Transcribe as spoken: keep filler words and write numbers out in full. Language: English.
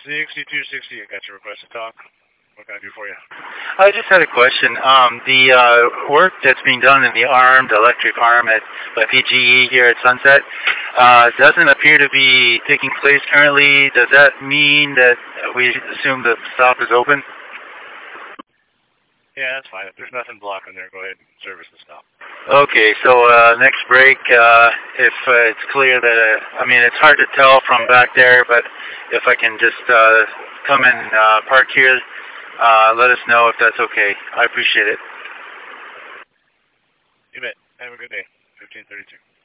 sixty-two sixty, I got your request to talk. What can I do for you? I just had a question. Um, the uh, work that's being done in the armed electric arm at by P G E here at Sunset uh, doesn't appear to be taking place currently. Does that mean that we assume the stop is open? Yeah, that's fine. If there's nothing blocking there, go ahead and service the stop. Okay, so uh, next break, uh, if uh, it's clear that, uh, I mean, it's hard to tell from back there, but if I can just uh, come and uh, park here, uh, let us know if that's okay. I appreciate it. You bet. Have a good day. fifteen thirty-two.